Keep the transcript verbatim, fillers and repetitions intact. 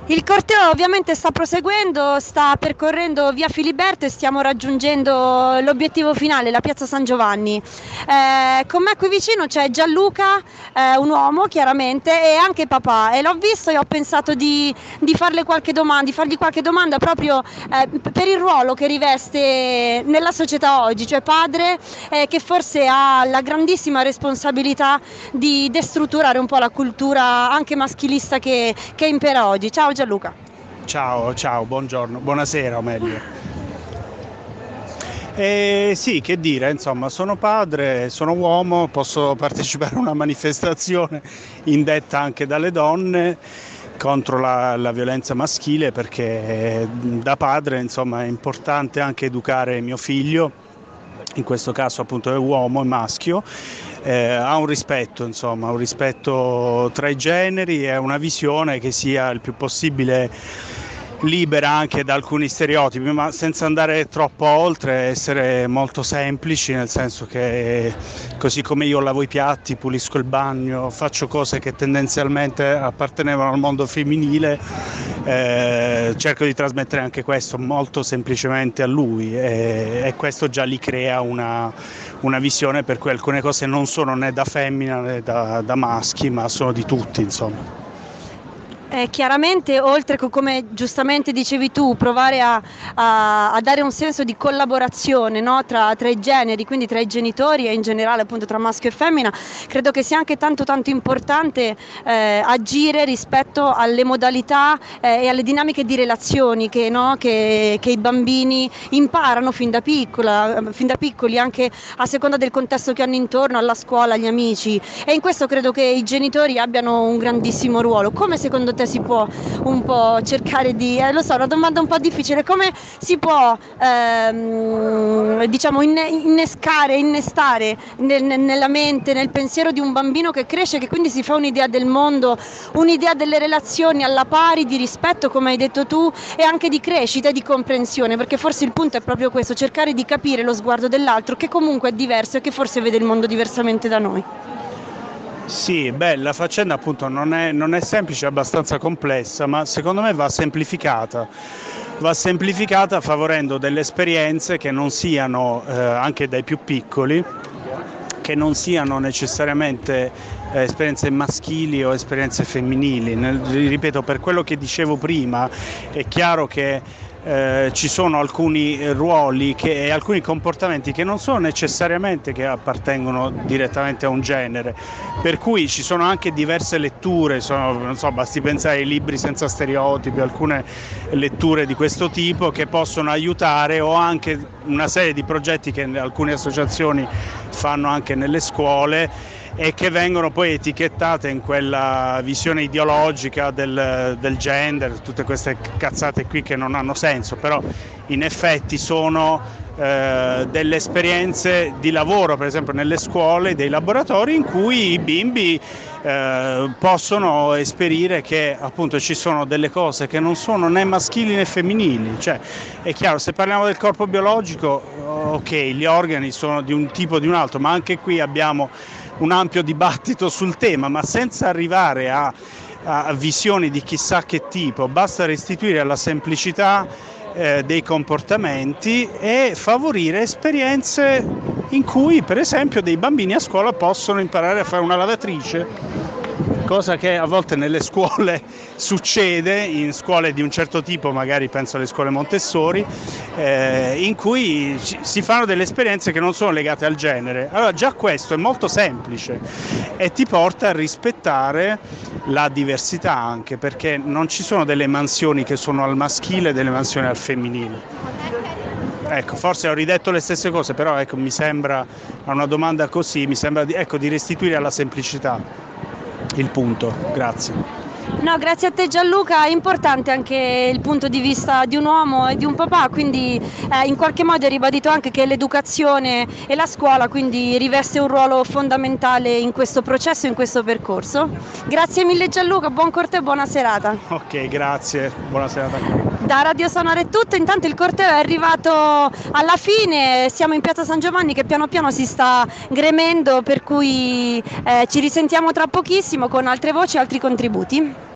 Il corteo ovviamente sta proseguendo, sta percorrendo via Filiberto e stiamo raggiungendo l'obiettivo finale, la piazza San Giovanni. Eh, con me qui vicino c'è Gianluca, eh, un uomo chiaramente, e anche papà. E l'ho visto e ho pensato di, di farle qualche domanda, di fargli qualche domanda proprio eh, per il ruolo che riveste nella società oggi, cioè padre eh, che forse ha la grandissima responsabilità di destrutturare un po' la cultura anche maschilista che, che impera oggi. Ciao Gianluca. Ciao, ciao, buongiorno, buonasera o meglio. Eh, sì, che dire, insomma, sono padre, sono uomo, posso partecipare a una manifestazione indetta anche dalle donne contro la, la violenza maschile, perché da padre, insomma, è importante anche educare mio figlio, in questo caso appunto è uomo, è maschio. Eh, ha un rispetto, insomma, un rispetto tra i generi e una visione che sia il più possibile libera anche da alcuni stereotipi, ma senza andare troppo oltre, essere molto semplici, nel senso che così come io lavo i piatti, pulisco il bagno, faccio cose che tendenzialmente appartenevano al mondo femminile, eh, cerco di trasmettere anche questo molto semplicemente a lui, e, e questo già gli crea una, una visione per cui alcune cose non sono né da femmina né da, da maschi, ma sono di tutti, insomma. Eh, chiaramente, oltre che, come giustamente dicevi tu, provare a, a, a dare un senso di collaborazione, no, tra, tra i generi, quindi tra i genitori e in generale appunto tra maschio e femmina, credo che sia anche tanto tanto importante eh, agire rispetto alle modalità eh, e alle dinamiche di relazioni che, no, che, che i bambini imparano fin da piccola, fin da piccoli, anche a seconda del contesto che hanno intorno, alla scuola, agli amici, e in questo credo che i genitori abbiano un grandissimo ruolo. Come secondo te si può un po' cercare di, eh, lo so, una domanda un po' difficile, come si può ehm, diciamo inne- innescare, innestare nel, nella mente, nel pensiero di un bambino che cresce, che quindi si fa un'idea del mondo, un'idea delle relazioni alla pari, di rispetto, come hai detto tu, e anche di crescita e di comprensione, perché forse il punto è proprio questo, cercare di capire lo sguardo dell'altro, che comunque è diverso e che forse vede il mondo diversamente da noi. Sì, beh, la faccenda appunto non è, non è semplice, è abbastanza complessa, ma secondo me va semplificata. Va semplificata favorendo delle esperienze che non siano, eh, anche dai più piccoli, che non siano necessariamente eh, esperienze maschili o esperienze femminili. Nel, ripeto, per quello che dicevo prima, è chiaro che Eh, ci sono alcuni ruoli che, e alcuni comportamenti che non sono necessariamente che appartengono direttamente a un genere, per cui ci sono anche diverse letture, sono, non so, basti pensare ai libri senza stereotipi, alcune letture di questo tipo che possono aiutare, o anche una serie di progetti che alcune associazioni fanno anche nelle scuole e che vengono poi etichettate in quella visione ideologica del, del gender, tutte queste cazzate qui che non hanno senso, però in effetti sono eh, delle esperienze di lavoro, per esempio nelle scuole, dei laboratori in cui i bimbi eh, possono esperire che appunto ci sono delle cose che non sono né maschili né femminili. Cioè, è chiaro, se parliamo del corpo biologico, ok, gli organi sono di un tipo o di un altro, ma anche qui abbiamo un ampio dibattito sul tema, ma senza arrivare a, a visioni di chissà che tipo, basta restituire alla semplicità eh, dei comportamenti e favorire esperienze in cui, per esempio, dei bambini a scuola possono imparare a fare una lavatrice, cosa che a volte nelle scuole succede, in scuole di un certo tipo, magari penso alle scuole Montessori, eh, in cui ci, si fanno delle esperienze che non sono legate al genere. Allora già questo è molto semplice e ti porta a rispettare la diversità, anche perché non ci sono delle mansioni che sono al maschile e delle mansioni al femminile. Ecco, forse ho ridetto le stesse cose, però ecco, mi sembra, a una domanda così, mi sembra di, ecco, di restituire alla semplicità il punto. Grazie. No, grazie a te Gianluca, è importante anche il punto di vista di un uomo e di un papà, quindi eh, in qualche modo è ribadito anche che l'educazione e la scuola quindi riveste un ruolo fondamentale in questo processo, in questo percorso. Grazie mille Gianluca, buon corteo e buona serata. Ok, grazie, buona serata. Da Radio Sonora è tutto, intanto il corteo è arrivato alla fine, siamo in piazza San Giovanni che piano piano si sta gremendo, per cui eh, ci risentiamo tra pochissimo con altre voci e altri contributi.